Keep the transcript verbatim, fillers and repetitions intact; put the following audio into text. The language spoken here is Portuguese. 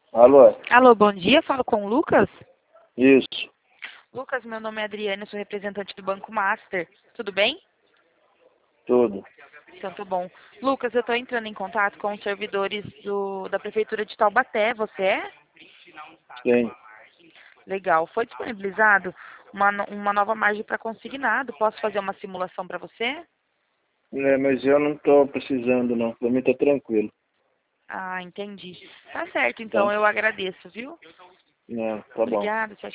Alô? Alô, bom dia, falo com o Lucas. Isso, Lucas, meu nome é Adriana, eu sou representante do Banco Master. Tudo bem? tudo. Então, tá bom. Lucas, eu estou entrando em contato com os servidores do, da Prefeitura de Taubaté. Você é? Sim. Legal. Foi disponibilizado uma, no- uma nova margem para consignado. Posso fazer uma simulação para você? É, mas eu não tô precisando, não. Pra mim tá tranquilo, Ah, entendi. Tá certo, tá? então eu agradeço, viu? Não, tá bom. Obrigada, tchau,